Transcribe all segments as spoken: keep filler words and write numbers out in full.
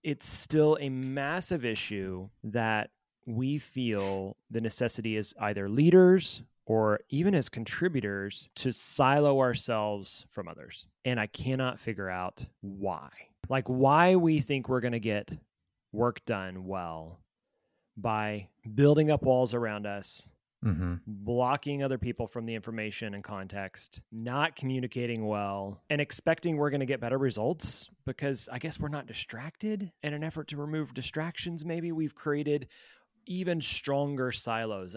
it's still a massive issue that we feel the necessity is either leaders or even as contributors to silo ourselves from others. And I cannot figure out why. Like why we think we're going to get work done well by building up walls around us, mm-hmm. blocking other people from the information and context, not communicating well, and expecting we're going to get better results because I guess we're not distracted. In an effort to remove distractions, maybe we've created even stronger silos.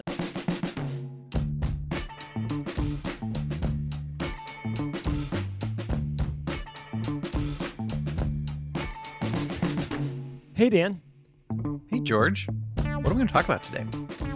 Hey, Dan. Hey, George. What are we going to talk about today?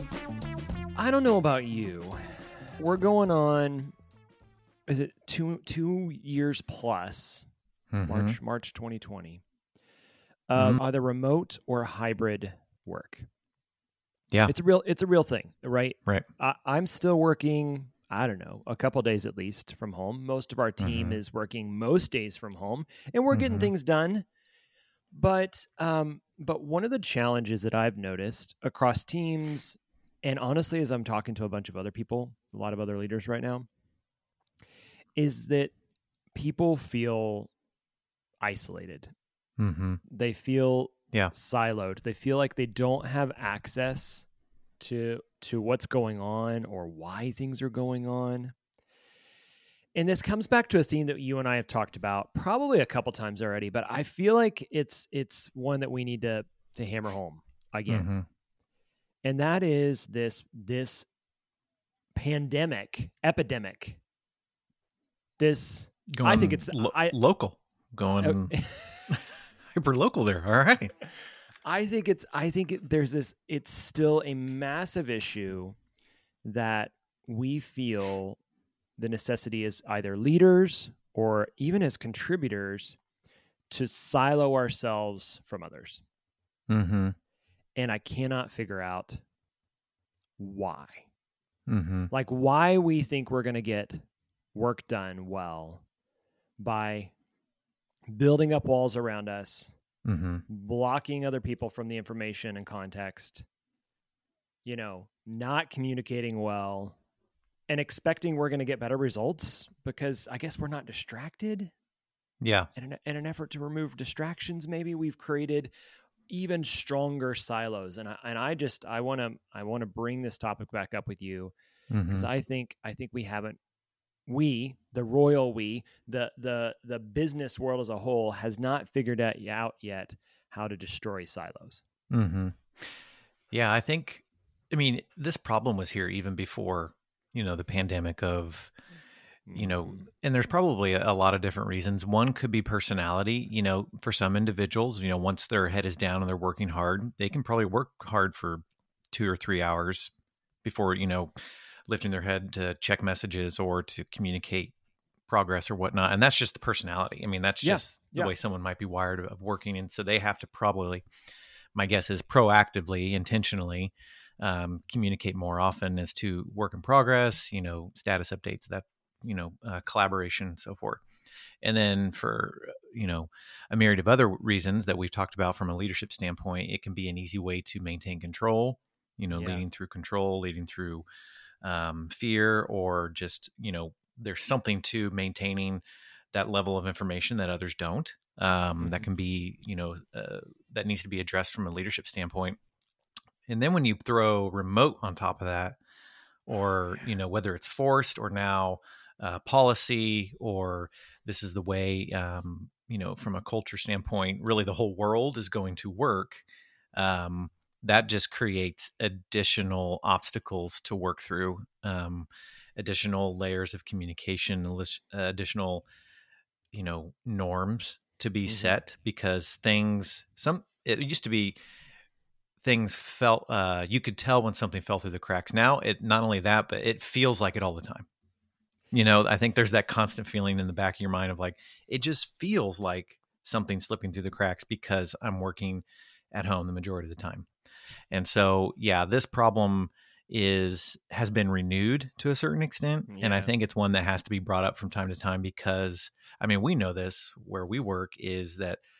I don't know about you. We're going on, is it two two years plus, mm-hmm. March March twenty twenty, of mm-hmm. either remote or hybrid work. Yeah. It's a real it's a real thing, right? Right. I, I'm still working, I don't know, a couple days at least from home. Most of our team mm-hmm. is working most days from home, and we're mm-hmm. getting things done. But um, but one of the challenges that I've noticed across teams, and honestly, as I'm talking to a bunch of other people, a lot of other leaders right now, is that people feel isolated. Mm-hmm. They feel yeah. siloed. They feel like they don't have access to to what's going on or why things are going on. And this comes back to a theme that you and I have talked about probably a couple times already, but I feel like it's it's one that we need to to hammer home again. Mm-hmm. And that is this this pandemic, epidemic. This going I think it's lo- I, local, going uh, hyper local there. All right. I think it's I think it, there's this. It's still a massive issue that we feel the necessity is either leaders or even as contributors to silo ourselves from others. Mm-hmm. And I cannot figure out why. Mm-hmm. Like why we think we're going to get work done well by building up walls around us, mm-hmm. blocking other people from the information and context, you know, not communicating well, and expecting we're going to get better results because I guess we're not distracted. Yeah. In an, in an effort to remove distractions, maybe we've created even stronger silos. And I, and I just, I want to, I want to bring this topic back up with you because mm-hmm. I think, I think we haven't, we, the royal we, the, the, the business world as a whole has not figured out yet how to destroy silos. Mm-hmm. Yeah. I think, I mean, this problem was here even before, you know, the pandemic of, you know, and there's probably a, a lot of different reasons. One could be personality, you know, for some individuals, you know, once their head is down and they're working hard, they can probably work hard for two or three hours before, you know, lifting their head to check messages or to communicate progress or whatnot. And that's just the personality. I mean, that's yeah. just the yeah. way someone might be wired of working. And so they have to probably, my guess is proactively, intentionally, Um, communicate more often as to work in progress, you know, status updates, that, you know, uh, collaboration and so forth. And then for, you know, a myriad of other reasons that we've talked about from a leadership standpoint, it can be an easy way to maintain control, you know, yeah. leading through control, leading through um, fear, or just, you know, there's something to maintaining that level of information that others don't. Um, mm-hmm. That can be, you know, uh, that needs to be addressed from a leadership standpoint. And then when you throw remote on top of that, or, you know, whether it's forced or now uh, policy, or this is the way, um, you know, from a culture standpoint, really the whole world is going to work, um, that just creates additional obstacles to work through, um, additional layers of communication, additional, you know, norms to be mm-hmm. set, because things, some, it used to be, things felt, uh, you could tell when something fell through the cracks. Now, it not only that, but it feels like it all the time. You know, I think there's that constant feeling in the back of your mind of like, it just feels like something's slipping through the cracks because I'm working at home the majority of the time. And so, yeah, this problem is, has been renewed to a certain extent. Yeah. And I think it's one that has to be brought up from time to time because, I mean, we know this where we work is that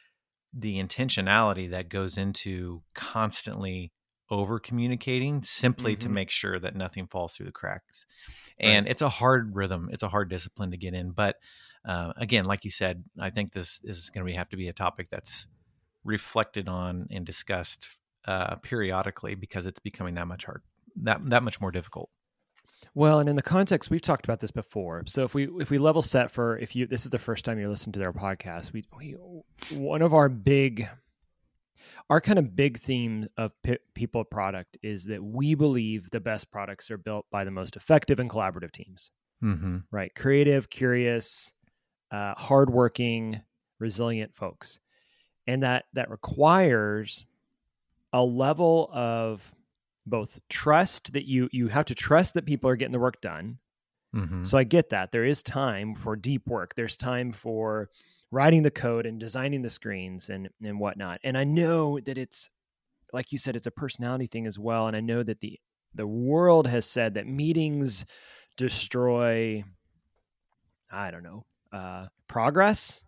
the intentionality that goes into constantly over communicating simply mm-hmm. to make sure that nothing falls through the cracks. And right. it's a hard rhythm. It's a hard discipline to get in. But uh, again, like you said, I think this, this is going to have to be a topic that's reflected on and discussed uh, periodically, because it's becoming that much hard, that, that much more difficult. Well, and in the context, we've talked about this before. So if we if we level set for, if you this is the first time you're listening to their podcast, we, we one of our big, our kind of big theme of P- People Product is that we believe the best products are built by the most effective and collaborative teams. Mm-hmm. Right, creative, curious, uh, hardworking, resilient folks, and that that requires a level of both trust, that you you have to trust that people are getting the work done. Mm-hmm. So I get that. There is time for deep work. There's time for writing the code and designing the screens and, and whatnot. And I know that it's, like you said, it's a personality thing as well. And I know that the the world has said that meetings destroy, I don't know, uh, progress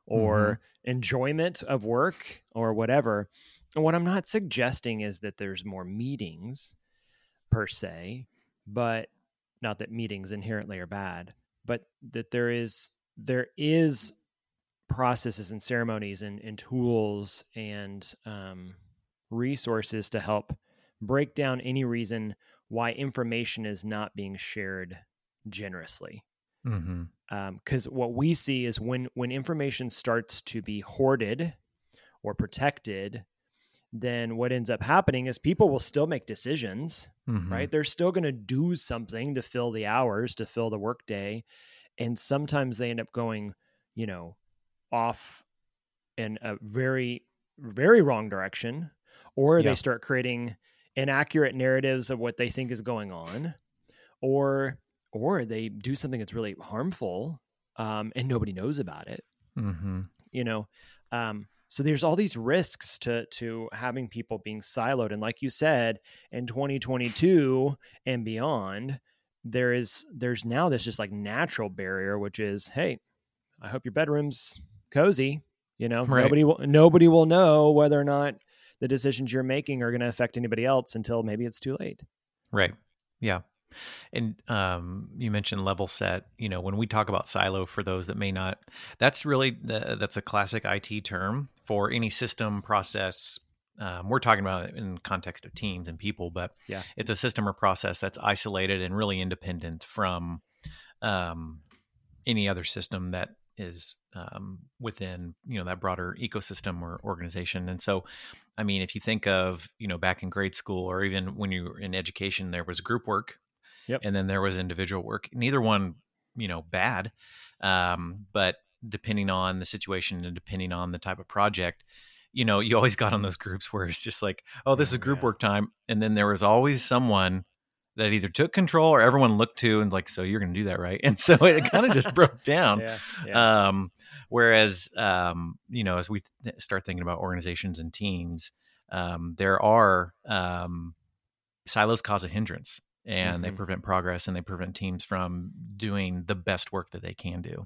or mm-hmm. enjoyment of work or whatever. And what I'm not suggesting is that there's more meetings per se, but not that meetings inherently are bad, but that there is there is processes and ceremonies and, and tools and um, resources to help break down any reason why information is not being shared generously. Mm-hmm. Um, 'cause what we see is when when information starts to be hoarded or protected, then what ends up happening is people will still make decisions, mm-hmm. right? They're still going to do something to fill the hours, to fill the workday. And sometimes they end up going, you know, off in a very, very wrong direction, or yeah. they start creating inaccurate narratives of what they think is going on, or, or they do something that's really harmful, um, and nobody knows about it, mm-hmm. you know? Um, So there's all these risks to to having people being siloed. And like you said, in twenty twenty-two and beyond, there is there's now this just like natural barrier, which is, hey, I hope your bedroom's cozy. You know, right. nobody will nobody will know whether or not the decisions you're making are going to affect anybody else until maybe it's too late. Right. Yeah. And um, you mentioned level set. You know, when we talk about silo, for those that may not, that's really uh, that's a classic I T term for any system process. Um, we're talking about it in context of teams and people, but yeah, it's a system or process that's isolated and really independent from um, any other system that is um, within, you know, that broader ecosystem or organization. And so, I mean, if you think of, you know, back in grade school or even when you were in education, there was group work. Yep. And then there was individual work. Neither one, you know, bad. Um, but depending on the situation and depending on the type of project, you know, you always got on those groups where it's just like, oh, this is group yeah. work time. And then there was always someone that either took control or everyone looked to and like, so you're going to do that, right? And so it kind of just broke down. Yeah, yeah. Um, whereas, um, you know, as we th- start thinking about organizations and teams, um, there are um, silos cause a hindrance. And mm-hmm. they prevent progress and they prevent teams from doing the best work that they can do.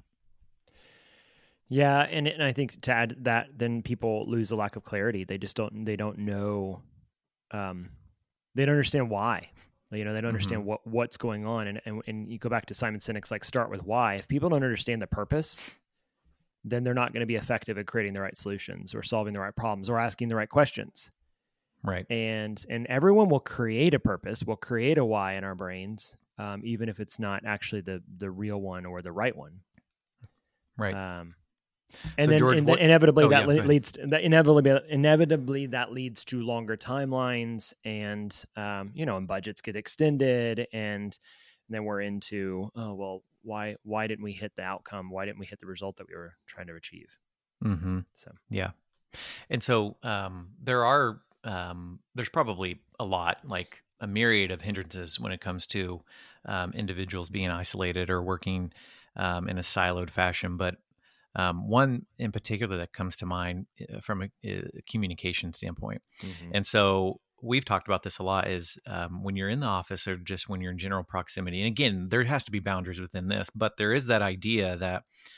Yeah. And, and I think to add that, then people lose a lack of clarity. They just don't, they don't know, um, they don't understand why, you know, they don't understand mm-hmm. what, what's going on. And, and, and you go back to Simon Sinek's, like, start with why. If people don't understand the purpose, then they're not going to be effective at creating the right solutions or solving the right problems or asking the right questions. Right. And and everyone will create a purpose, will create a why in our brains, um, even if it's not actually the the real one or the right one. Right. Um, and so then, George, and what, then inevitably oh, that yeah, le- leads to, that inevitably inevitably that leads to longer timelines, and um, you know, and budgets get extended, and then we're into, oh well, why why didn't we hit the outcome? Why didn't we hit the result that we were trying to achieve? Mm-hmm. So yeah, and so um, there are. Um, there's probably a lot, like a myriad of hindrances when it comes to um, individuals being isolated or working um, in a siloed fashion. But um, one in particular that comes to mind from a, a communication standpoint. Mm-hmm. And so we've talked about this a lot is um, when you're in the office or just when you're in general proximity. And again, there has to be boundaries within this, but there is that idea that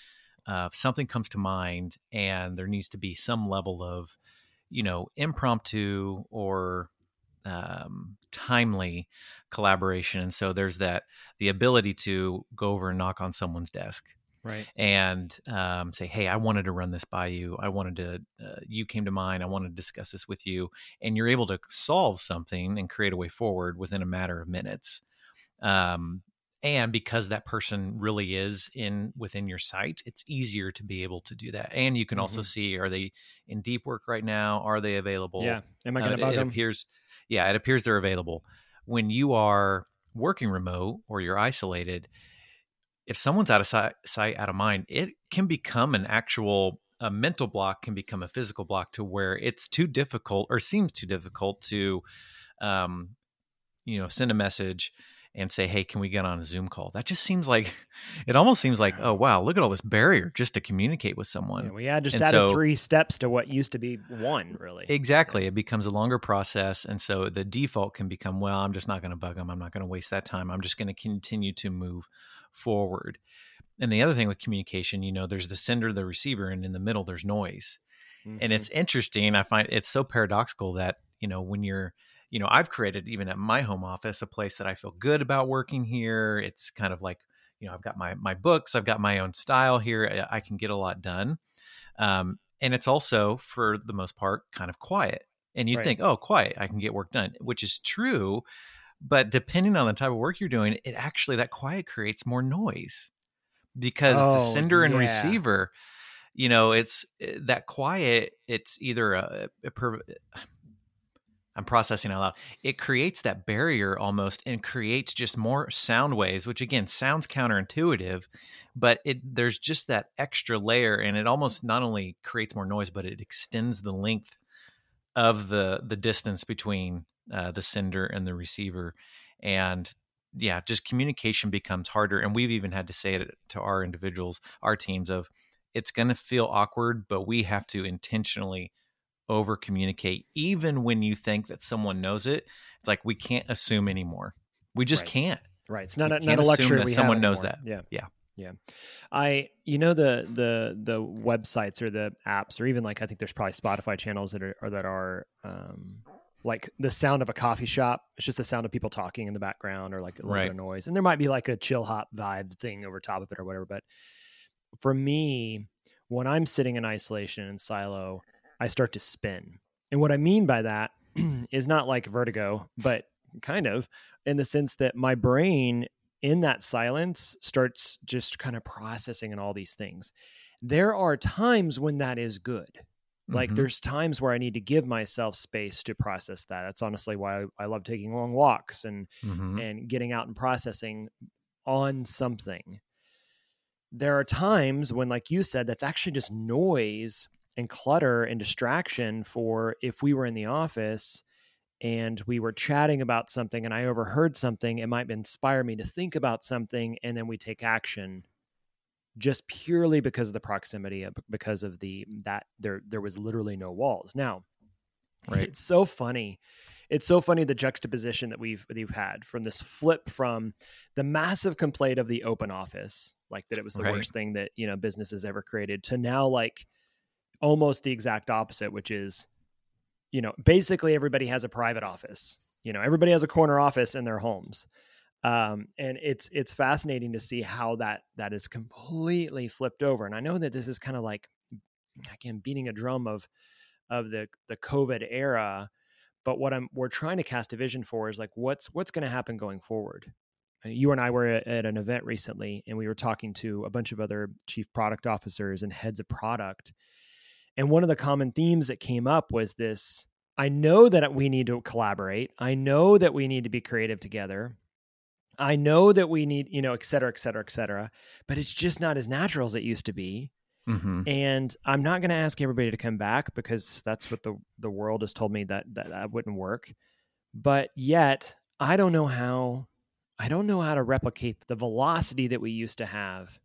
uh, something comes to mind and there needs to be some level of, you know, impromptu or um, timely collaboration. And so there's that, the ability to go over and knock on someone's desk. Right. And um, say, hey, I wanted to run this by you. I wanted to, uh, you came to mind. I wanted to discuss this with you. And you're able to solve something and create a way forward within a matter of minutes. Um, and because that person really is in within your sight, it's easier to be able to do that. And you can mm-hmm. also see, are they in deep work right now? Are they available? Yeah. Am I going to uh, bug it, them? It appears, yeah, it appears they're available. When you are working remote or you're isolated, if someone's out of sight, sight, out of mind, it can become an actual, a mental block can become a physical block to where it's too difficult or seems too difficult to, um, you know, send a message and say, hey, can we get on a Zoom call? That just seems like, it almost seems like, oh, wow, look at all this barrier just to communicate with someone. Yeah, we had just and added so, three steps to what used to be one, really. Exactly. Yeah. It becomes a longer process. And so the default can become, well, I'm just not going to bug them. I'm not going to waste that time. I'm just going to continue to move forward. And the other thing with communication, you know, there's the sender, the receiver, and in the middle, there's noise. Mm-hmm. And it's interesting. I find it's so paradoxical that, you know, when you're, you know, I've created even at my home office, a place that I feel good about working here. It's kind of like, you know, I've got my, my books, I've got my own style here. I can get a lot done. Um, and it's also, for the most part, kind of quiet. And you'd right. think, oh, quiet, I can get work done, which is true. But depending on the type of work you're doing, it actually, that quiet creates more noise because oh, the sender and yeah. receiver, you know, it's that quiet. It's either a, a per, I'm processing out loud. It creates that barrier almost and creates just more sound waves, which again sounds counterintuitive, but it there's just that extra layer, and it almost not only creates more noise, but it extends the length of the the distance between uh, the sender and the receiver. And yeah, just communication becomes harder. And we've even had to say it to our individuals, our teams, of it's going to feel awkward, but we have to intentionally over communicate. Even when you think that someone knows it, it's like, we can't assume anymore. We just right. can't. Right. It's not a, not a luxury. That we someone have knows anymore. that. Yeah. Yeah. Yeah. I, you know, the, the, the websites or the apps, or even like, I think there's probably Spotify channels that are, or that are, um, like the sound of a coffee shop. It's just the sound of people talking in the background, or like a little right. bit of noise. And there might be like a chill hop vibe thing over top of it or whatever. But for me, when I'm sitting in isolation and silo, I start to spin. And what I mean by that is not like vertigo, but kind of in the sense that my brain in that silence starts just kind of processing and all these things. There are times when that is good. Like mm-hmm. there's times where I need to give myself space to process that. That's honestly why I, I love taking long walks and, mm-hmm. and getting out and processing on something. There are times when, like you said, that's actually just noise and clutter and distraction. For if we were in the office and we were chatting about something and I overheard something, it might inspire me to think about something, and then we take action just purely because of the proximity, of, because of the, that there, there was literally no walls. Now, right. It's so funny. It's so funny, the juxtaposition that we've, we've had from this flip from the massive complaint of the open office, like that it was the right. worst thing that, you know, businesses ever created, to now like almost the exact opposite, which is, you know, basically everybody has a private office, you know, everybody has a corner office in their homes. Um, and it's, it's fascinating to see how that, that is completely flipped over. And I know that this is kind of like, again, beating a drum of, of the, the COVID era, but what I'm, we're trying to cast a vision for is like, what's, what's going to happen going forward. You and I were at, at an event recently, and we were talking to a bunch of other chief product officers and heads of product. And one of the common themes that came up was this: I know that we need to collaborate. I know that we need to be creative together. I know that we need, you know, et cetera, et cetera, et cetera, but it's just not as natural as it used to be. Mm-hmm. And I'm not going to ask everybody to come back, because that's what the, the world has told me that, that that wouldn't work. But yet I don't know how, I don't know how to replicate the velocity that we used to have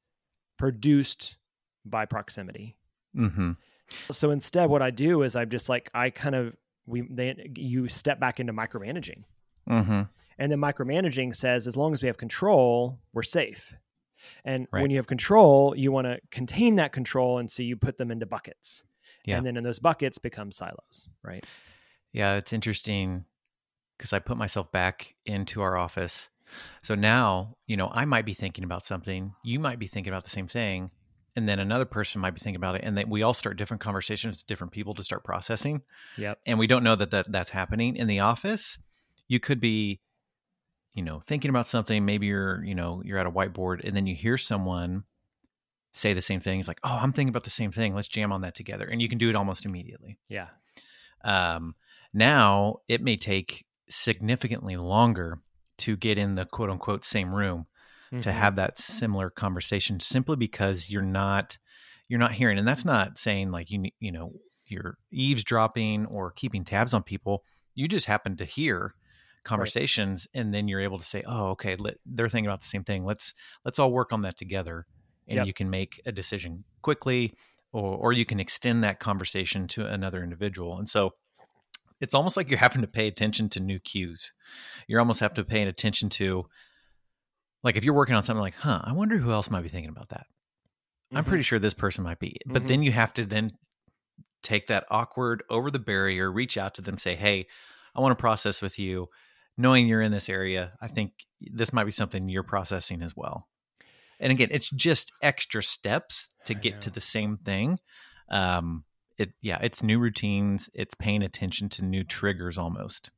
produced by proximity. Mm-hmm. So instead, what I do is I'm just like, I kind of, we, they, you step back into micromanaging. Mm-hmm. And then micromanaging says, as long as we have control, we're safe. And Right. when you have control, you want to contain that control. And so you put them into buckets. Yeah. And then in those buckets become silos, right? Yeah, it's interesting because I put myself back into our office. So now, you know, I might be thinking about something, you might be thinking about the same thing, and then another person might be thinking about it, and then we all start different conversations, different people to start processing. Yep. And we don't know that, that that's happening in the office. You could be, you know, thinking about something, maybe you're, you know, you're at a whiteboard and then you hear someone say the same thing. It's like, oh, I'm thinking about the same thing. Let's jam on that together. And you can do it almost immediately. Yeah. Um, now it may take significantly longer to get in the quote unquote same room mm-hmm. to have that similar conversation, simply because you're not, you're not hearing. And that's not saying like, you, you know, you're eavesdropping or keeping tabs on people. You just happen to hear conversations, right. And then you're able to say, oh, okay, let, they're thinking about the same thing. Let's, let's all work on that together. And yep. you can make a decision quickly, or, or you can extend that conversation to another individual. And so it's almost like you're having to pay attention to new cues. You're almost have to pay attention to, like, if you're working on something like, huh, I wonder who else might be thinking about that. Mm-hmm. I'm pretty sure this person might be, but mm-hmm. then you have to then take that awkward over the barrier, reach out to them, say, hey, I want to process with you. Knowing you're in this area, I think this might be something you're processing as well. And again, it's just extra steps to get to the same thing. Um, it, yeah, it's new routines. It's paying attention to new triggers almost.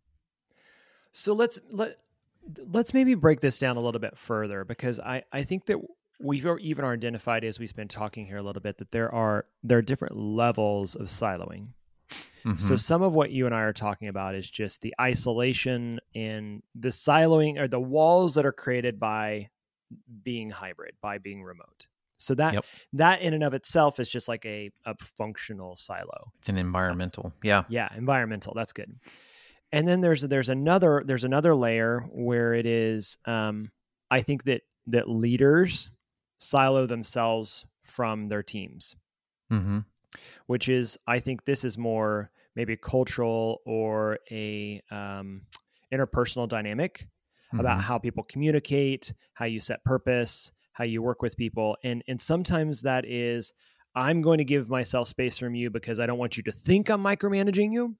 So let's, let, let's maybe break this down a little bit further, because I, I think that we've even identified, as we've been talking here a little bit, that there are, there are different levels of siloing. Mm-hmm. So some of what you and I are talking about is just the isolation and the siloing, or the walls that are created by being hybrid, by being remote. So that, yep. that in and of itself is just like a, a functional silo. It's an environmental. Yeah. Yeah. Environmental. That's good. And then there's, there's another, there's another layer where it is, um, I think that, that leaders silo themselves from their teams, mm-hmm. which is, I think this is more maybe cultural or a, um, interpersonal dynamic mm-hmm. about how people communicate, how you set purpose, how you work with people. And, and sometimes that is, I'm going to give myself space from you because I don't want you to think I'm micromanaging you.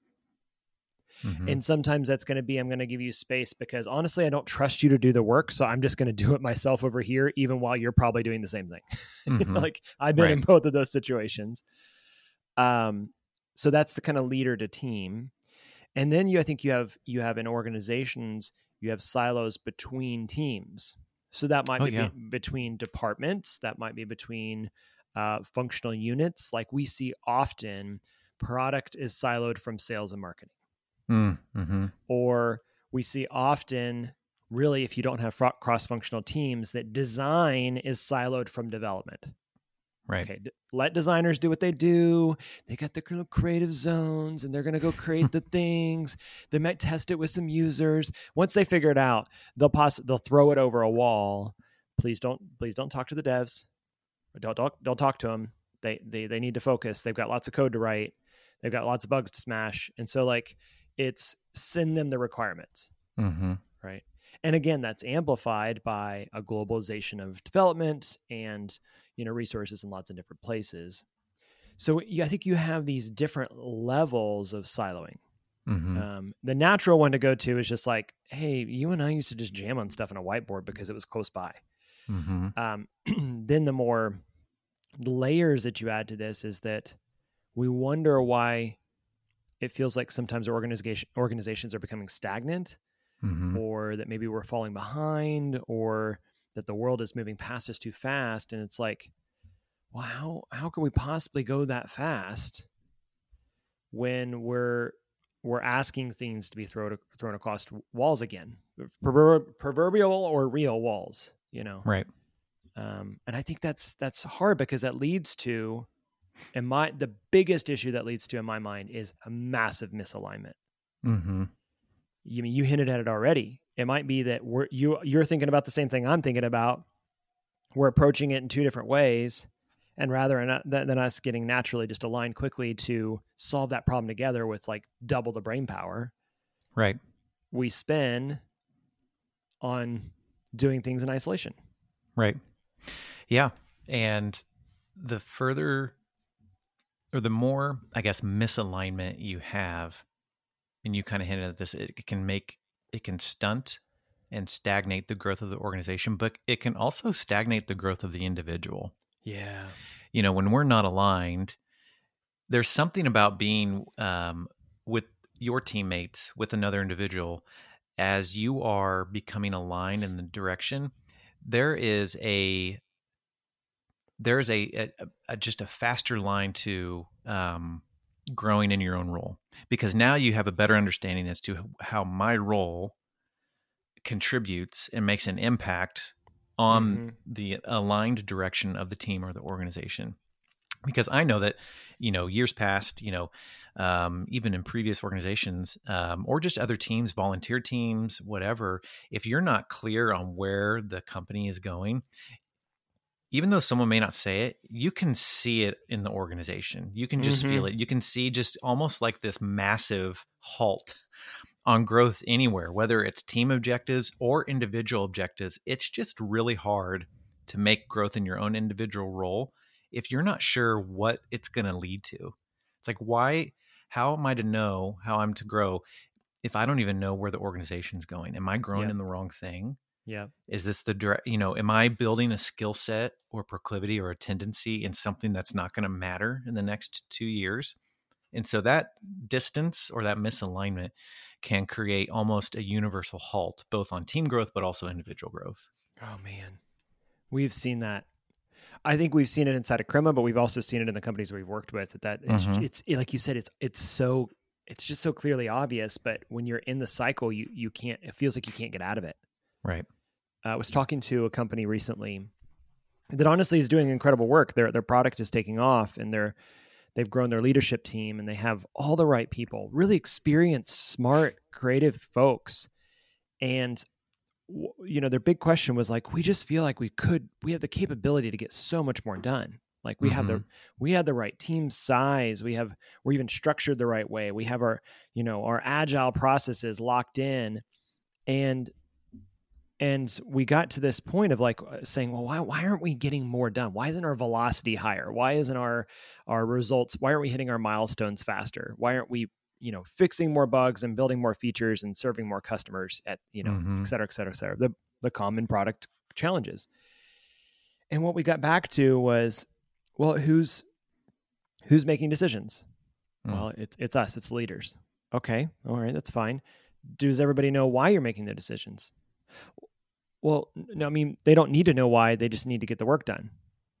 Mm-hmm. And sometimes that's going to be, I'm going to give you space because honestly, I don't trust you to do the work. So I'm just going to do it myself over here, even while you're probably doing the same thing. Mm-hmm. Like I've been right. in both of those situations. Um, so that's the kind of leader to team. And then you, I think you have, you have in organizations, you have silos between teams. So that might oh, be, yeah. be between departments. That might be between uh, functional units. Like we see often, product is siloed from sales and marketing. Mm-hmm. Or we see often, really, if you don't have cross-functional teams, that design is siloed from development. Right. Okay. D- let designers do what they do. They got their creative zones and they're going to go create the things. They might test it with some users. Once they figure it out, they'll poss- they'll throw it over a wall. Please don't, please don't talk to the devs. Don't, don't, don't talk to them. They, they, they need to focus. They've got lots of code to write. They've got lots of bugs to smash. And so like, it's send them the requirements, mm-hmm. right? And again, that's amplified by a globalization of development and, you know, resources in lots of different places. So yeah, I think you have these different levels of siloing. Mm-hmm. Um, the natural one to go to is just like, hey, you and I used to just jam on stuff on a whiteboard because it was close by. Mm-hmm. Um, then the more layers that you add to this is that we wonder why it feels like sometimes organization organizations are becoming stagnant, mm-hmm. or that maybe we're falling behind, or that the world is moving past us too fast. And it's like, well, how, how can we possibly go that fast when we're, we're asking things to be thrown, thrown across walls again, proverbial or real walls, you know? Right. Um, and I think that's, that's hard because that leads to, And my the biggest issue that leads to, in my mind, is a massive misalignment. Mm-hmm. You mean you hinted at it already. It might be that we're you you're thinking about the same thing I'm thinking about. We're approaching it in two different ways, and rather than, than us getting naturally just aligned quickly to solve that problem together with like double the brain power, right? We spin on doing things in isolation, right? Yeah. And the further or the more, I guess, misalignment you have, and you kind of hinted at this, it, it can make, it can stunt and stagnate the growth of the organization, but it can also stagnate the growth of the individual. Yeah. You know, when we're not aligned, there's something about being um, with your teammates, with another individual, as you are becoming aligned in the direction, there is a, there's a, a, a just a faster line to um, growing in your own role, because now you have a better understanding as to how my role contributes and makes an impact on mm-hmm. the aligned direction of the team or the organization. Because I know that, you know, years past, you know, um, even in previous organizations um, or just other teams, volunteer teams, whatever, if you're not clear on where the company is going, even though someone may not say it, you can see it in the organization. You can just mm-hmm. feel it. You can see just almost like this massive halt on growth anywhere, whether it's team objectives or individual objectives. It's just really hard to make growth in your own individual role if you're not sure what it's going to lead to. It's like, why, how am I to know how I'm to grow if I don't even know where the organization's going? Am I growing yeah. in the wrong thing? Yeah. Is this the direct, you know, am I building a skill set or proclivity or a tendency in something that's not going to matter in the next two years? And so that distance or that misalignment can create almost a universal halt, both on team growth, but also individual growth. Oh man, we've seen that. I think we've seen it inside of Crema, but we've also seen it in the companies we've worked with. That, that it's, mm-hmm. it's like you said, it's it's so it's just so clearly obvious. But when you're in the cycle, you you can't. It feels like you can't get out of it. Right. Uh, I was talking to a company recently that honestly is doing incredible work. Their their product is taking off, and they're they've grown their leadership team, and they have all the right people, really experienced, smart, creative folks, and you know, their big question was like, we just feel like we could, we have the capability to get so much more done. Like we mm-hmm. have the, we have the right team size. We have, we're even structured the right way. We have our, you know, our agile processes locked in. And, and we got to this point of like saying, well, why, why aren't we getting more done? Why isn't our velocity higher? Why isn't our, our results, why aren't we hitting our milestones faster? Why aren't we, you know, fixing more bugs and building more features and serving more customers at, you know, mm-hmm. et cetera, et cetera, et cetera, the, the common product challenges. And what we got back to was, well, who's, who's making decisions? Mm. Well, it's, it's us, it's leaders. Okay. All right. That's fine. Does everybody know why you're making the decisions? Well, no, I mean, they don't need to know why. They just need to get the work done.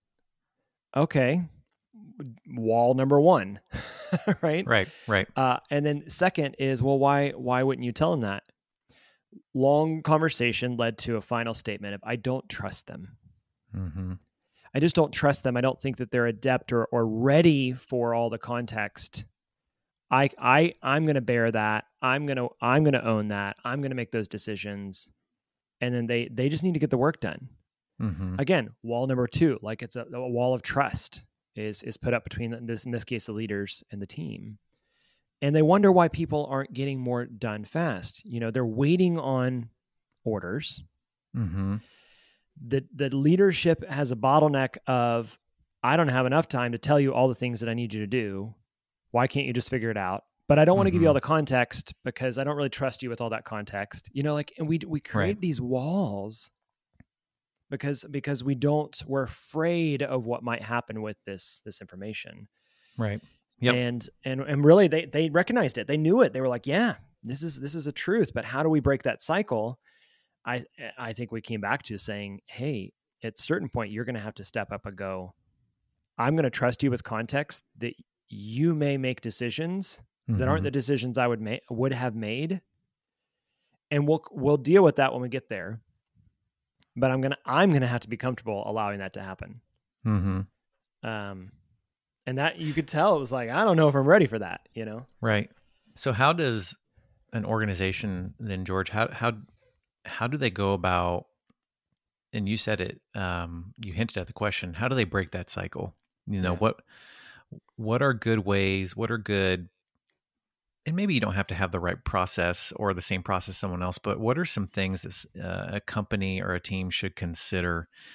Okay. Wall number one, right? Right, right. Uh, and then second is, well, why why wouldn't you tell them that? Long conversation led to a final statement of, I don't trust them. Mm-hmm. I just don't trust them. I don't think that they're adept or, or ready for all the context. I I I'm going to bear that. I'm going to I'm going to own that. I'm going to make those decisions. And then they they just need to get the work done. Mm-hmm. Again, wall number two, like it's a, a wall of trust. is is put up between this, in this case, the leaders and the team. And they wonder why people aren't getting more done fast. You know, they're waiting on orders. Mm-hmm. The, the leadership has a bottleneck of, I don't have enough time to tell you all the things that I need you to do. Why can't you just figure it out? But I don't want to mm-hmm. give you all the context because I don't really trust you with all that context. You know, like, and we we create right. these walls because because we don't, we're afraid of what might happen with this this information. Right. Yep. And and and really they they recognized it. They knew it. They were like, yeah, this is this is a truth, but how do we break that cycle? I I think we came back to saying, hey, at a certain point you're going to have to step up and go, I'm going to trust you with context that you may make decisions mm-hmm. that aren't the decisions I would make would have made. And we'll we'll deal with that when we get there. But I'm gonna I'm gonna have to be comfortable allowing that to happen. Mm-hmm. Um, and that you could tell it was like, I don't know if I'm ready for that, you know? Right. So how does an organization then, George, how how how do they go about, and you said it, um, you hinted at the question, how do they break that cycle? You know, yeah. what what are good ways, what are good, and maybe you don't have to have the right process or the same process as someone else, but what are some things that uh, a company or a team should consider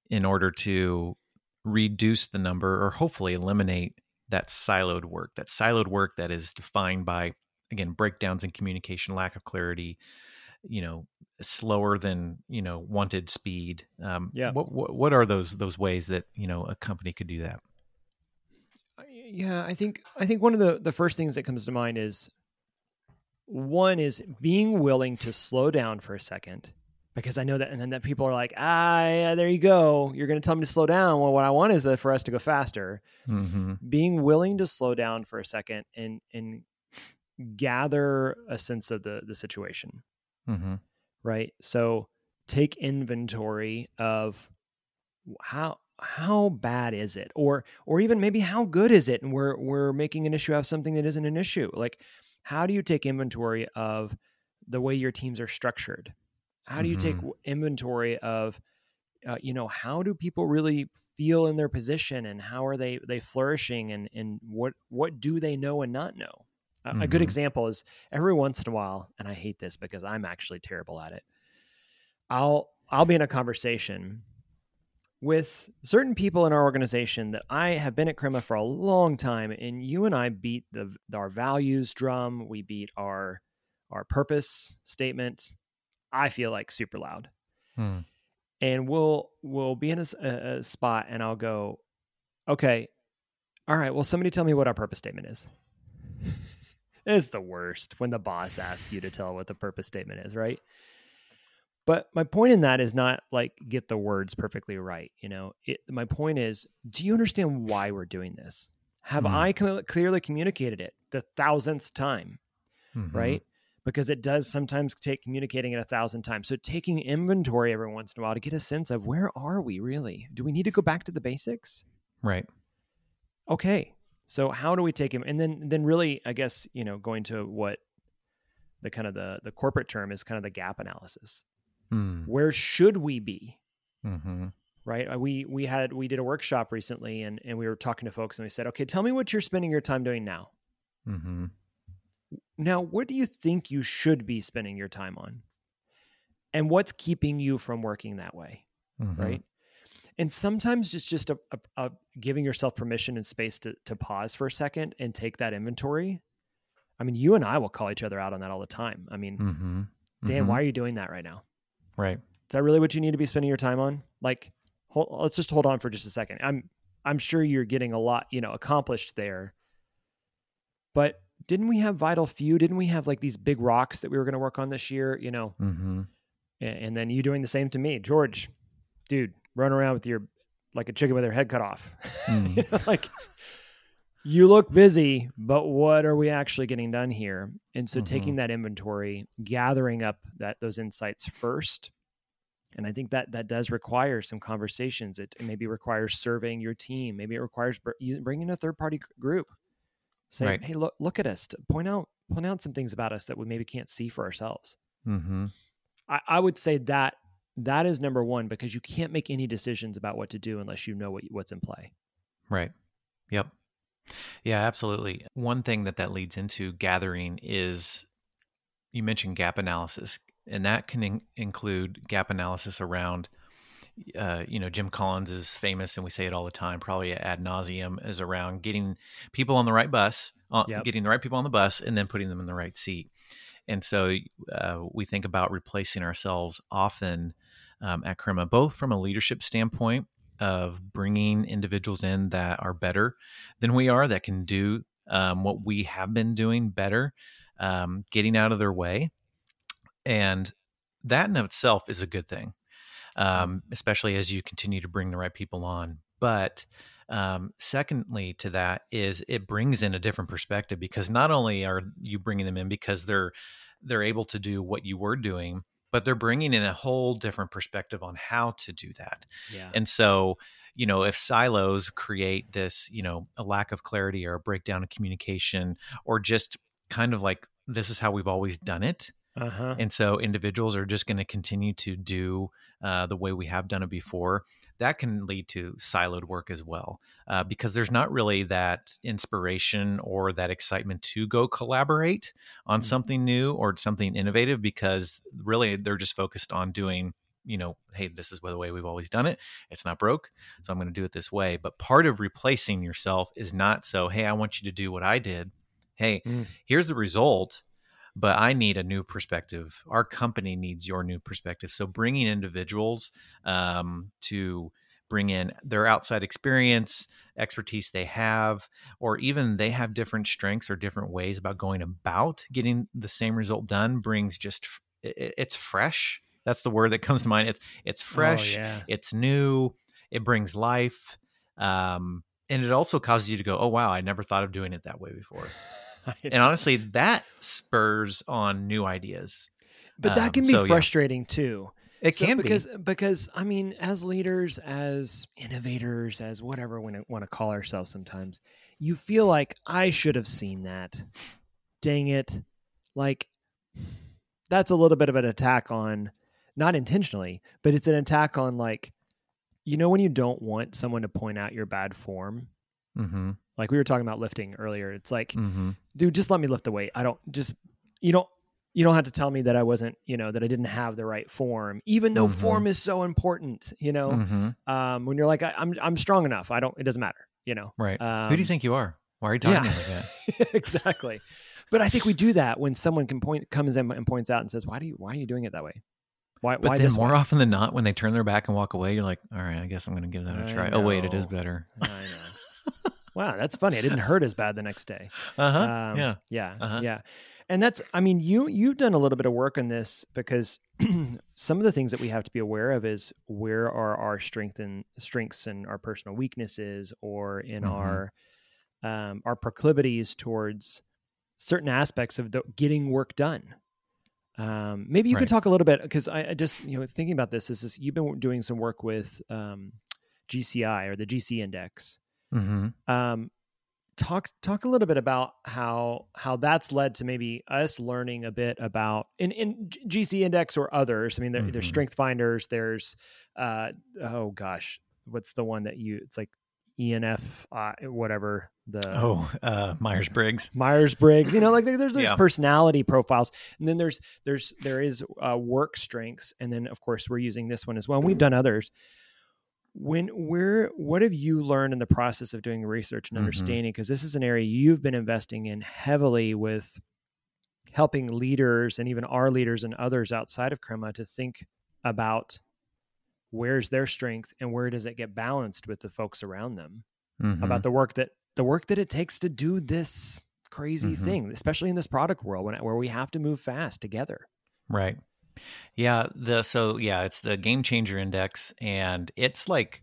in order to reduce the number or hopefully eliminate that siloed work, that siloed work that is defined by, again, breakdowns in communication, lack of clarity, you know, slower than, you know, wanted speed. Um, Yeah. What, what, what are those, those ways that, you know, a company could do that? Yeah, I think, I think one of the, the first things that comes to mind is one is being willing to slow down for a second, because I know that, and then that people are like, ah, yeah, there you go. You're going to tell me to slow down. Well, what I want is for us to go faster. Mm-hmm. Being willing to slow down for a second and, and gather a sense of the, the situation. Mm-hmm. Right. So take inventory of how, how bad is it? Or, or even maybe how good is it? And we're, we're making an issue out of something that isn't an issue. Like, how do you take inventory of the way your teams are structured? How do you take Mm-hmm. inventory of, uh, you know, how do people really feel in their position, and how are they, they flourishing, and, and what, what do they know and not know? Uh, Mm-hmm. A good example is every once in a while, and I hate this because I'm actually terrible at it. I'll, I'll be in a conversation with certain people in our organization that I have been at Crema for a long time, and you and I beat the our values drum. We beat our our purpose statement. I feel like super loud, Mm. and we'll we'll be in a, a spot, and I'll go, okay, all right. Well, somebody tell me what our purpose statement is. It's the worst when the boss asks you to tell what the purpose statement is, right? But my point in that is not like get the words perfectly right. You know, it, my point is, do you understand why we're doing this? Have Mm. I co- clearly communicated it the thousandth time, Mm-hmm. right? Because it does sometimes take communicating it a thousand times. So taking inventory every once in a while to get a sense of where are we really? Do we need to go back to the basics? Right. Okay. So how do we take him? And then, then really, I guess, you know, going to what the kind of the, the corporate term is kind of the gap analysis. Mm. Where should we be? Mm-hmm. Right. We, we had, we did a workshop recently, and, and we were talking to folks, and we said, okay, tell me what you're spending your time doing now. Mm-hmm. Now, what do you think you should be spending your time on? And what's keeping you from working that way? Mm-hmm. Right. And sometimes it's just a, a, a giving yourself permission and space to, to pause for a second and take that inventory. I mean, you and I will call each other out on that all the time. I mean, Mm-hmm. Dan, Mm-hmm. why are you doing that right now? Right. Is that really what you need to be spending your time on? Like, hold, let's just hold on for just a second. I'm, I'm sure you're getting a lot, you know, accomplished there, but didn't we have vital few? Didn't we have like these big rocks that we were going to work on this year, you know? Mm-hmm. And, and then you doing the same to me, George, dude, run around with your, like a chicken with her head cut off. Mm. You know, like, you look busy, but what are we actually getting done here? And so Mm-hmm. taking that inventory, gathering up that those insights first. And I think that that does require some conversations. It, it maybe requires surveying your team. Maybe it requires br- bringing a third party group. Say, Right. hey, look, look at us. Point out, point out some things about us that we maybe can't see for ourselves. Mm-hmm. I, I would say that that is number one, because you can't make any decisions about what to do unless you know what, what's in play. Right. Yep. Yeah, absolutely. One thing that that leads into gathering is, you mentioned gap analysis, and that can in- include gap analysis around, uh, you know, Jim Collins is famous, and we say it all the time, probably ad nauseum, is around getting people on the right bus, uh, Yep. getting the right people on the bus, and then putting them in the right seat. And so uh, we think about replacing ourselves often um, at Crema, both from a leadership standpoint of bringing individuals in that are better than we are, that can do um, what we have been doing better, um, getting out of their way. And that in itself is a good thing, um, especially as you continue to bring the right people on. But um, secondly to that is it brings in a different perspective, because not only are you bringing them in because they're they're able to do what you were doing, but they're bringing in a whole different perspective on how to do that. Yeah. And so, you know, if silos create this, you know, a lack of clarity or a breakdown of communication, or just kind of like, this is how we've always done it. Uh-huh. And so individuals are just going to continue to do uh, the way we have done it before. That can lead to siloed work as well, uh, because there's not really that inspiration or that excitement to go collaborate on Mm. something new or something innovative, because really they're just focused on doing you know, hey, this is the way we've always done it. It's not broke, so I'm going to do it this way. But part of replacing yourself is not so, hey, I want you to do what I did. Hey, mm. here's the result, but I need a new perspective. Our company needs your new perspective. So bringing individuals um, to bring in their outside experience, expertise they have, or even they have different strengths or different ways about going about getting the same result done brings just, it's fresh. That's the word that comes to mind. It's, it's fresh. Oh, yeah. It's new. It brings life. Um, and it also causes you to go, oh, wow, I never thought of doing it that way before. And honestly, that spurs on new ideas. But that can um, be so, frustrating yeah. too. It so can because, be. Because, I mean, as leaders, as innovators, as whatever we want to call ourselves sometimes, you feel like I should have seen that. Dang it. Like, that's a little bit of an attack on, not intentionally, but it's an attack on, like, you know, when you don't want someone to point out your bad form, mm-hmm. like we were talking about lifting earlier. It's like, mm-hmm. dude, just let me lift the weight. I don't just, you don't, you don't have to tell me that I wasn't, you know, that I didn't have the right form, even though mm-hmm. form is so important, you know, mm-hmm. um, when you're like, I, I'm, I'm strong enough. I don't, it doesn't matter, you know? Right. Um, Who do you think you are? Why are you talking yeah. like that? Exactly. But I think we do that when someone can point, comes in and points out and says, why do you, why are you doing it that way? Why, but why then this more way? often than not, when they turn their back and walk away, you're like, all right, I guess I'm going to give that a I try. know. Oh, wait, it is better. I know. Wow, that's funny. It didn't hurt as bad the next day. Uh-huh. Um, yeah. Yeah. Uh-huh. Yeah. And that's, I mean, you, you've done a little bit of work on this because some of the things that we have to be aware of is where are our strength and strengths and our personal weaknesses, or in Mm-hmm. our, um, our proclivities towards certain aspects of the getting work done. Um, maybe you Right. could talk a little bit, because I, I just, you know, thinking about this, is this, you've been doing some work with um, G C I, or the G C index. Mm-hmm. Um, talk talk a little bit about how how that's led to maybe us learning a bit about in, in G C index or others. I mean, there, Mm-hmm. there's strength finders. There's uh, oh gosh, what's the one that you? It's like E N F, uh, whatever. The Oh, uh, Myers-Briggs. Myers-Briggs, you know, like there, there's there's Yeah. personality profiles, and then there's there's there is uh, work strengths, and then of course we're using this one as well. And we've done others. When we're, what have you learned in the process of doing research and Mm-hmm. understanding? Because this is an area you've been investing in heavily with helping leaders and even our leaders and others outside of Crema to think about where's their strength and where does it get balanced with the folks around them, Mm-hmm. about the work that the work that it takes to do this crazy Mm-hmm. thing, especially in this product world when, where we have to move fast together. Right. Yeah. The so yeah, it's the Game Changer Index, and it's like,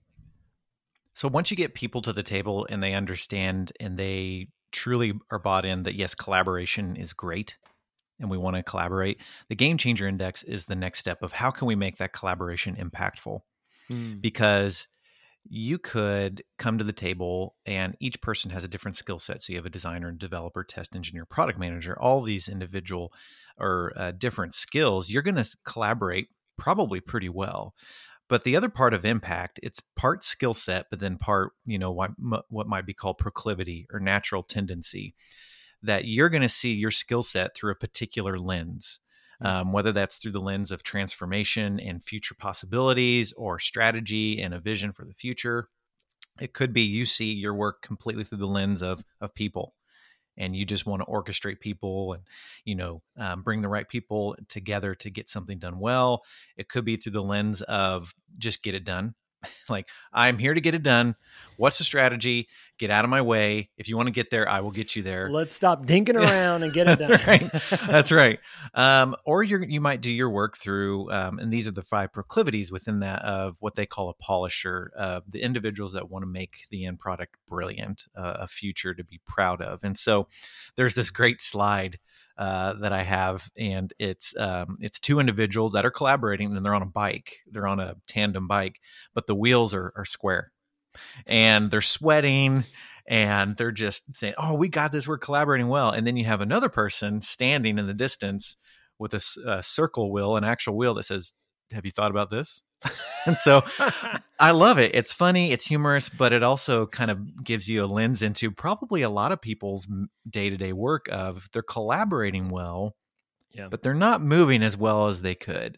so once you get people to the table and they understand and they truly are bought in that yes, collaboration is great and we want to collaborate, the Game Changer Index is the next step of how can we make that collaboration impactful? Mm. Because you could come to the table and each person has a different skill set. So you have a designer, developer, test engineer, product manager, all these individual or uh, different skills. You're going to collaborate probably pretty well. But the other part of impact, it's part skill set, but then part, you know, what, what might be called proclivity or natural tendency, that you're going to see your skill set through a particular lens. Um, whether that's through the lens of transformation and future possibilities, or strategy and a vision for the future. It could be you see your work completely through the lens of of people, and you just want to orchestrate people and, you know, um, bring the right people together to get something done well. It could be through the lens of just get it done. Like, I'm here to get it done. What's the strategy? Get out of my way. If you want to get there, I will get you there. Let's stop dinking around and get it done. That's right. That's right. Um, or you you might do your work through, um, and these are the five proclivities within that, of what they call a polisher, uh, the individuals that want to make the end product brilliant, uh, a future to be proud of. And so there's this great slide Uh, that I have, and it's um, it's two individuals that are collaborating, and they're on a bike. They're on a tandem bike, but the wheels are are square, and they're sweating, and they're just saying, "Oh, we got this. We're collaborating well." And then you have another person standing in the distance with a, a circle wheel, an actual wheel that says, "Have you thought about this?" And so I love it. It's funny, it's humorous, but it also kind of gives you a lens into probably a lot of people's day-to-day work of they're collaborating well, yeah. but they're not moving as well as they could,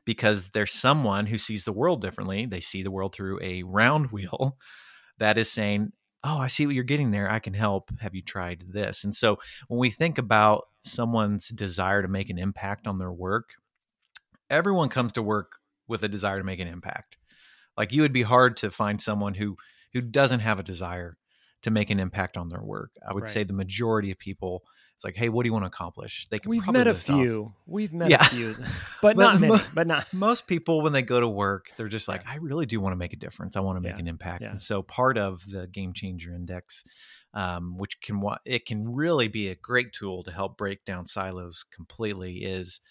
because there's someone who sees the world differently. They see the world through a round wheel that is saying, oh, I see what you're getting there. I can help. Have you tried this? And so when we think about someone's desire to make an impact on their work, everyone comes to work with a desire to make an impact. Like, you would be hard to find someone who who doesn't have a desire to make an impact on their work. I would Right. say the majority of people, it's like, hey, what do you want to accomplish? They can We've probably met a list off- few. We've met Yeah. a few, but, But not many. mo- But not. Most people, when they go to work, they're just like, Yeah. I really do want to make a difference. I want to make Yeah. an impact. Yeah. And so part of the Game Changer Index, um, which can wa- it can really be a great tool to help break down silos completely, is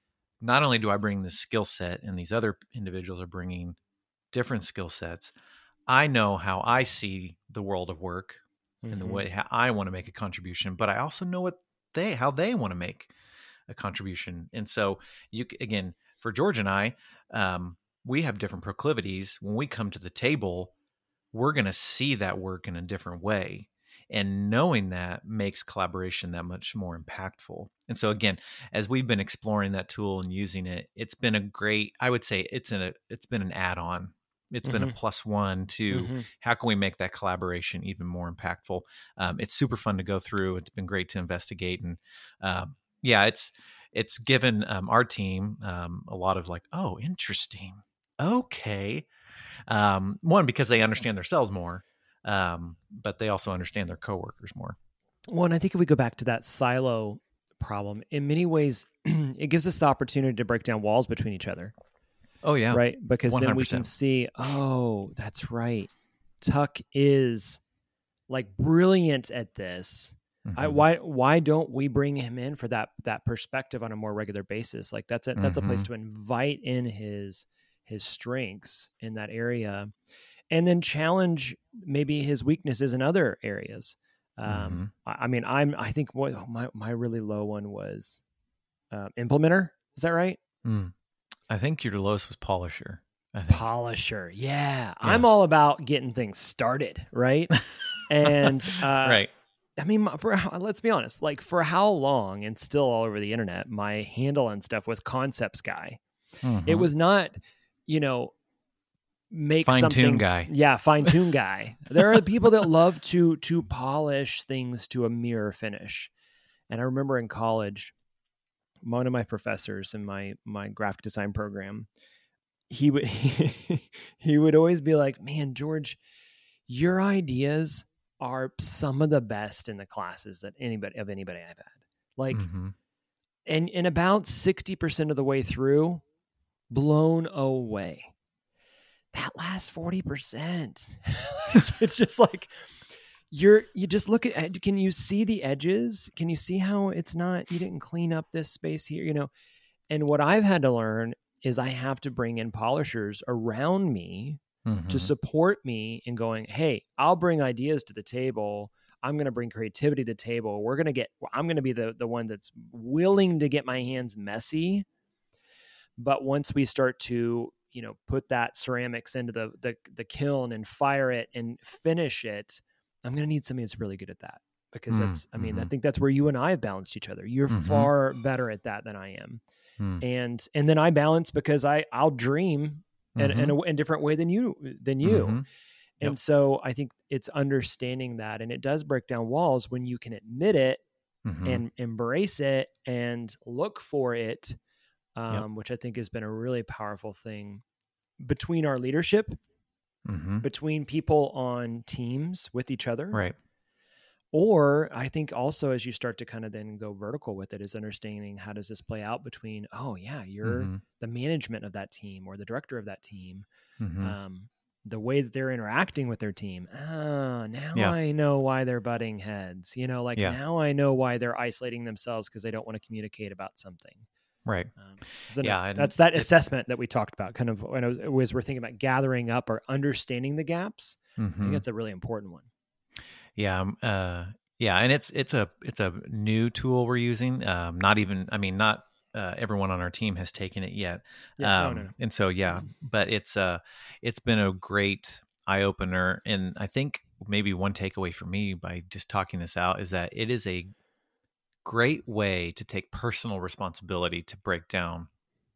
not only do I bring this skill set and these other individuals are bringing different skill sets, I know how I see the world of work and the Mhm. way how I want to make a contribution, but I also know what they, how they want to make a contribution. And so you, c- again, for George and I, um, we have different proclivities. When we come to the table, we're going to see that work in a different way. And knowing that makes collaboration that much more impactful. And so again, as we've been exploring that tool and using it, it's been a great, I would say it's an, a, it's been an add-on. It's been a Mhm. plus one to Mhm. how can we make that collaboration even more impactful. Um, it's super fun to go through. It's been great to investigate. And um, yeah, it's, it's given um, our team um, a lot of like, oh, interesting. Okay. Um, one, because they understand themselves more, um, but they also understand their coworkers more. Well, and I think if we go back to that silo problem, in many ways, it gives us the opportunity to break down walls between each other, Oh yeah. right? Because then we can one hundred percent. see, oh, that's right. Tuck is like brilliant at this. I, Mhm. why why don't we bring him in for that that perspective on a more regular basis? Like that's a that's a place Mhm. to invite in his his strengths in that area, and then challenge maybe his weaknesses in other areas. Um, Mhm. I, I mean, I'm I think what my my really low one was uh, implementer. Is that right? Mm. I think your lowest was polisher. I think. Polisher. Yeah, I'm all about getting things started, right? And uh, right. I mean, for let's be honest, like for how long, and still all over the internet, my handle and stuff was Concepts Guy. Mhm. It was not, you know, make Fine-tune something guy. Yeah, fine tune guy. There are people that love to to polish things to a mirror finish. And I remember in college, one of my professors in my my graphic design program, he would he, he would always be like, "Man, George, your ideas are some of the best in the classes that anybody of anybody I've had." Like, Mhm. and and about sixty percent of the way through, blown away. That last forty percent, it's just like you're you just look at, can you see the edges? Can you see how it's not, you didn't clean up this space here, you know? And what I've had to learn is I have to bring in polishers around me to Mhm. support me in going, hey, I'll bring ideas to the table. I'm going to bring creativity to the table. We're going to get, I'm going to be the, the one that's willing to get my hands messy. But once we start to, you know, put that ceramics into the, the, the kiln and fire it and finish it, I'm going to need somebody that's really good at that, because Mm, that's, I mean, I mhm. think that's where you and I have balanced each other. You're Mhm. far better at that than I am. Mm. And, and then I balance because I, I'll dream in, in Mhm. a, in a different way than you, than you. Mhm. Yep. And so I think it's understanding that, and it does break down walls when you can admit it Mhm. and embrace it and look for it, um, Yep. which I think has been a really powerful thing between our leadership, Mhm. between people on teams with each other. Right. Or I think also as you start to kind of then go vertical with it, is understanding how does this play out between, oh yeah, you're Mhm. the management of that team or the director of that team. Mhm. Um, the way that they're interacting with their team. Oh, now Yeah. I know why they're butting heads, you know, like Yeah. now I know why they're isolating themselves because they don't want to communicate about something. Right. Um, so Yeah, and that's that it- assessment that we talked about kind of when I was, was we're thinking about gathering up or understanding the gaps. I think Mhm. that's a really important one. Yeah. um, Uh, yeah. And it's, it's a, it's a new tool we're using. Um, not even, I mean, not, uh, everyone on our team has taken it yet. Yeah, um, no, no, no. And so, yeah, but it's, uh, it's been a great eye opener. And I think maybe one takeaway for me by just talking this out is that it is a great way to take personal responsibility to break down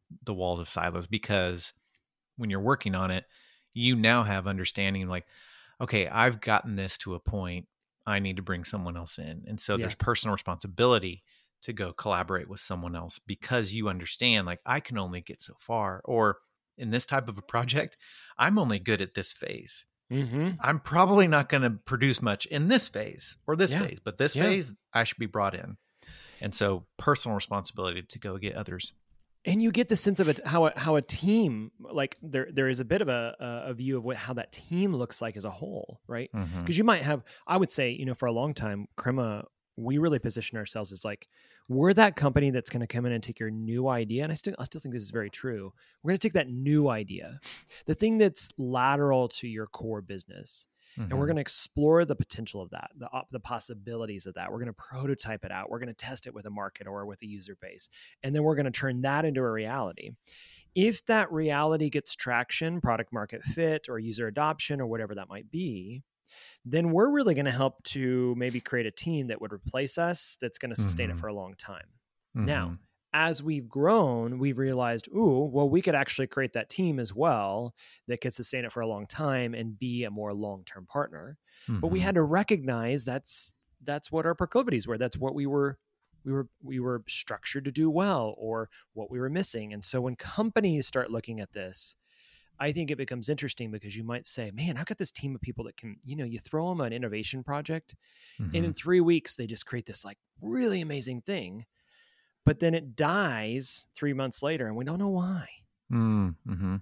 the walls of silos, because when you're working on it, you now have understanding like, okay, I've gotten this to a point, I need to bring someone else in. And so yeah. there's personal responsibility to go collaborate with someone else, because you understand like I can only get so far, or in this type of a project, I'm only good at this phase. Mm-hmm. I'm probably not going to produce much in this phase or this yeah. phase, but this yeah. phase I should be brought in. And so personal responsibility to go get others. And you get the sense of it, how a, how a team, like there there is a bit of a a view of what how that team looks like as a whole, right? Because mm-hmm. you might have, I would say, you know, for a long time, Crema, we really position ourselves as like, we're that company that's going to come in and take your new idea. And I still I still think this is very true. We're going to take that new idea, the thing that's lateral to your core business, mm-hmm. and we're going to explore the potential of that, the the possibilities of that. We're going to prototype it out. We're going to test it with a market or with a user base. And then we're going to turn that into a reality. If that reality gets traction, product market fit or user adoption or whatever that might be, then we're really going to help to maybe create a team that would replace us, that's going to sustain mm-hmm. it for a long time. Mm-hmm. Now, as we've grown, we've realized, ooh, well, we could actually create that team as well that could sustain it for a long time and be a more long-term partner. Mm-hmm. But we had to recognize that's that's what our proclivities were. That's what we were we were we were structured to do well, or what we were missing. And so when companies start looking at this, I think it becomes interesting, because you might say, man, I've got this team of people that can, you know, you throw them an innovation project mm-hmm. and in three weeks, they just create this like really amazing thing. But then it dies three months later and we don't know why. Mm-hmm.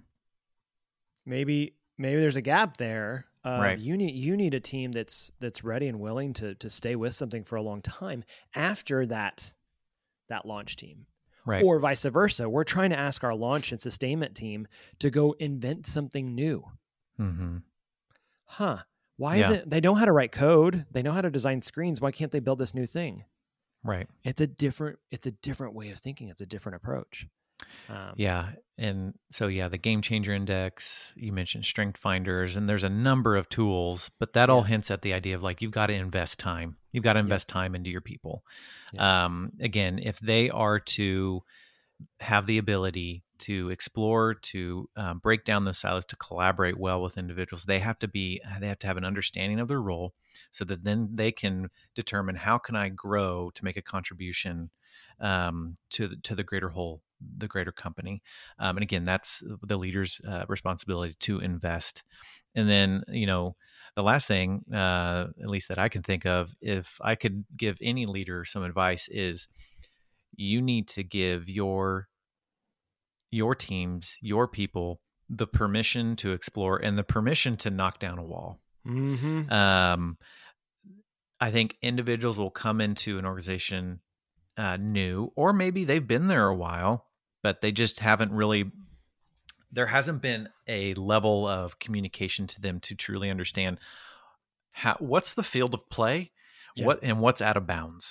Maybe, maybe there's a gap there. Uh, right. You need, you need a team that's, that's ready and willing to, to stay with something for a long time after that, that launch team. Right. Or vice versa. We're trying to ask our launch and sustainment team to go invent something new. Mm-hmm. Huh. Why yeah. isn't, they know how to write code. They know how to design screens. Why can't they build this new thing? Right. It's a different, it's a different way of thinking. It's a different approach. Um, yeah. And so, yeah, the Game Changer Index, you mentioned strength finders, and there's a number of tools, but that yeah. all hints at the idea of like, you've got to invest time. You've got to invest yeah. time into your people. Yeah. Um, again, if they are to have the ability to explore, to um, break down those silos, to collaborate well with individuals, they have to be, they have to have an understanding of their role, so that then they can determine, how can I grow to make a contribution um, to the, to the greater whole, the greater company. Um, and again, that's the leader's uh, responsibility to invest. And then, you know, the last thing, uh, at least that I can think of, if I could give any leader some advice, is you need to give your your teams, your people, the permission to explore and the permission to knock down a wall. Mm-hmm. Um, I think individuals will come into an organization uh, new, or maybe they've been there a while, but they just haven't really, there hasn't been a level of communication to them to truly understand how, what's the field of play, yeah. what, and what's out of bounds.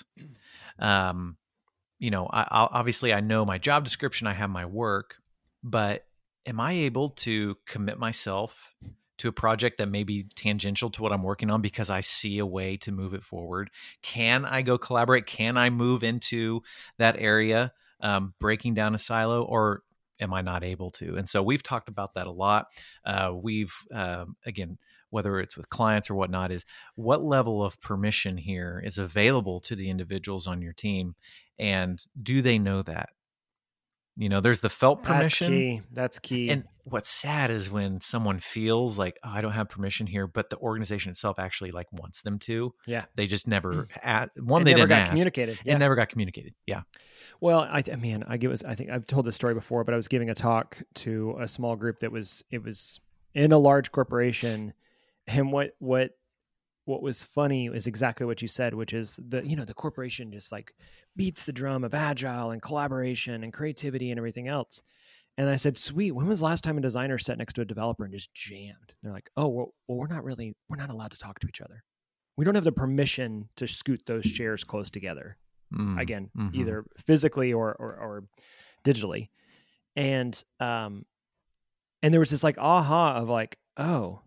Um, you know, I, I'll, obviously I know my job description, I have my work, but am I able to commit myself to a project that may be tangential to what I'm working on because I see a way to move it forward? Can I go collaborate? Can I move into that area, um, breaking down a silo, or am I not able to? And so we've talked about that a lot. Uh, we've, uh, again, whether it's with clients or whatnot, is what level of permission here is available to the individuals on your team, and do they know that? You know, there's the felt permission. That's key. That's key. And what's sad is when someone feels like, oh, I don't have permission here, but the organization itself actually like wants them to. Yeah. They just never asked. One, it they never didn't got ask. communicated. Yeah. It never got communicated. Yeah. Well, I, I mean, I give I think I've told this story before, but I was giving a talk to a small group that was, it was in a large corporation. And what, what, what was funny is exactly what you said, which is the, you know, the corporation just like beats the drum of agile and collaboration and creativity and everything else. And I said, sweet, when was the last time a designer sat next to a developer and just jammed? And they're like, oh, well, well, we're not really, we're not allowed to talk to each other. We don't have the permission to scoot those chairs close together. Mm, Again, mm-hmm. either physically or, or, or digitally. And, um, and there was this like aha of like, oh,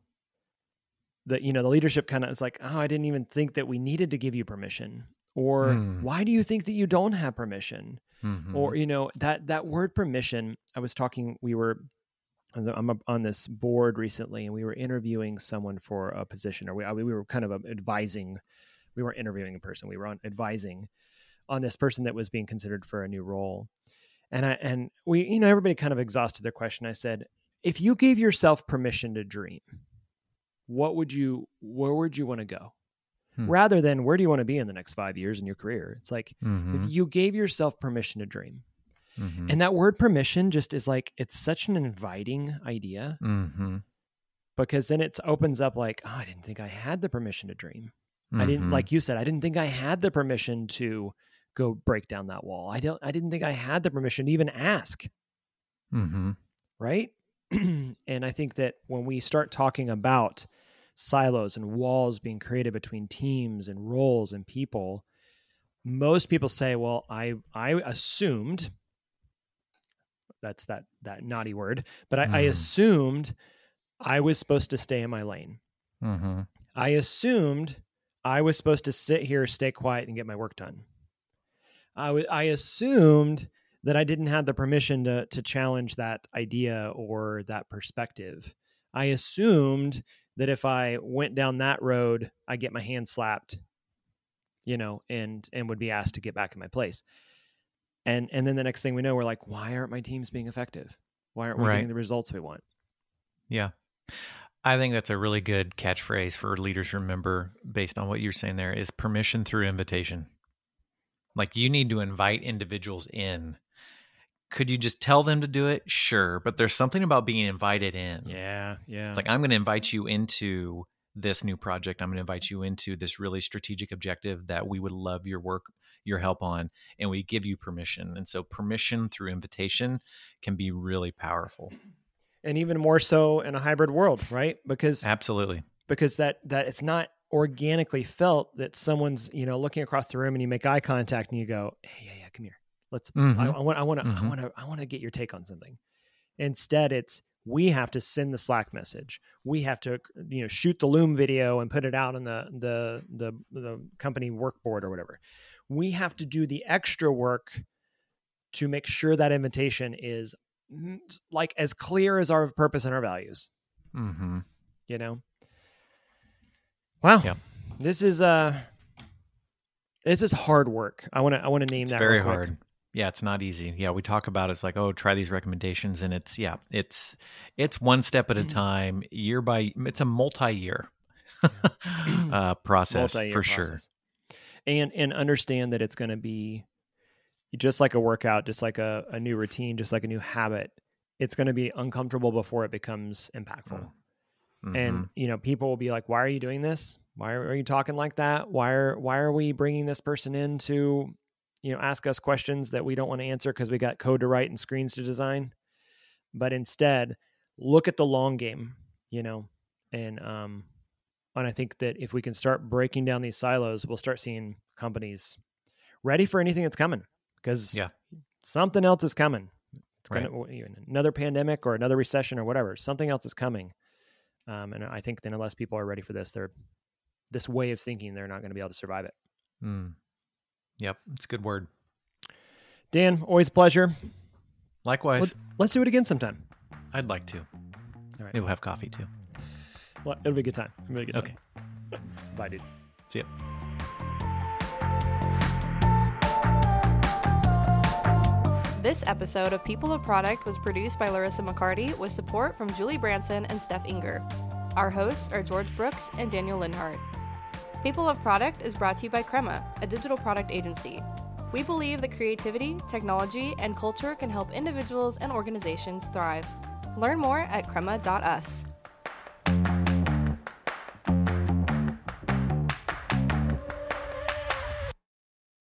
the, you know, the leadership kind of is like, oh, I didn't even think that we needed to give you permission. Or mm. why do you think that you don't have permission? Mm-hmm. Or, you know, that, that word permission, I was talking, we were, I'm on this board recently and we were interviewing someone for a position, or we, we were kind of advising, we weren't interviewing a person, we were on advising on this person that was being considered for a new role. And I, and we, you know, everybody kind of exhausted their question. I said, if you gave yourself permission to dream, what would you, where would you want to go? Hmm. Rather than where do you want to be in the next five years in your career? It's like, mm-hmm. if you gave yourself permission to dream, mm-hmm. and that word permission just is like, it's such an inviting idea, mm-hmm. because then it opens up like, oh, I didn't think I had the permission to dream. Mm-hmm. I didn't, like you said, I didn't think I had the permission to go break down that wall. I don't, I didn't think I had the permission to even ask. Mm-hmm. Right. And I think that when we start talking about silos and walls being created between teams and roles and people, most people say, well, I, I assumed, that's that, that naughty word, but I, mm. I assumed I was supposed to stay in my lane. Mm-hmm. I assumed I was supposed to sit here, stay quiet and get my work done. I, w- I assumed that I didn't have the permission to, to challenge that idea or that perspective. I assumed that if I went down that road, I get my hand slapped, you know, and, and would be asked to get back in my place. And, and then the next thing we know, we're like, why aren't my teams being effective? Why aren't we right. getting the results we want? Yeah. I think that's a really good catchphrase for leaders to remember based on what you're saying there is permission through invitation. Like you need to invite individuals in. Could you just tell them to do it? Sure. But there's something about being invited in. Yeah. Yeah. It's like, I'm going to invite you into this new project. I'm going to invite you into this really strategic objective that we would love your work, your help on, and we give you permission. And so permission through invitation can be really powerful. And even more so in a hybrid world, right? Because absolutely, because that, that it's not organically felt that someone's, you know, looking across the room and you make eye contact and you go, hey, yeah, yeah, come here. Let's, mm-hmm. I, I want, I want to, mm-hmm. I want to, I want to get your take on something. Instead, it's, we have to send the Slack message. We have to, you know, shoot the Loom video and put it out on the, the, the, the company workboard or whatever. We have to do the extra work to make sure that invitation is like as clear as our purpose and our values. Mm-hmm. You know? Wow. Yeah. This is, uh, this is hard work. I want to, I want to name it's that very real quick. hard. Yeah, it's not easy. Yeah, we talk about it. It's like, oh, try these recommendations. And it's, yeah, it's it's one step at a time, year by, it's a multi-year uh, process multi-year for process. Sure. And and understand that it's going to be just like a workout, just like a, a new routine, just like a new habit. It's going to be uncomfortable before it becomes impactful. Mm-hmm. And, you know, people will be like, why are you doing this? Why are, are you talking like that? Why are, why are we bringing this person in to, you know, ask us questions that we don't want to answer because we got code to write and screens to design? But instead, look at the long game, you know, and, um, and I think that if we can start breaking down these silos, we'll start seeing companies ready for anything that's coming, because yeah. something else is coming. It's right. going to, another pandemic or another recession or whatever, something else is coming. Um, and I think then unless people are ready for this, they're this way of thinking, they're not going to be able to survive it. Mm. Yep. It's a good word. Dan, always a pleasure. Likewise. Let's, let's do it again sometime. I'd like to. All right. Maybe we'll have coffee too. Well, it'll be a good time. It'll be a good time. Okay. Bye, dude. See ya. This episode of People of Product was produced by Larissa McCarty with support from Julie Branson and Steph Inger. Our hosts are George Brooks and Daniel Linhart. People of Product is brought to you by Crema, a digital product agency. We believe that creativity, technology, and culture can help individuals and organizations thrive. Learn more at crema dot us.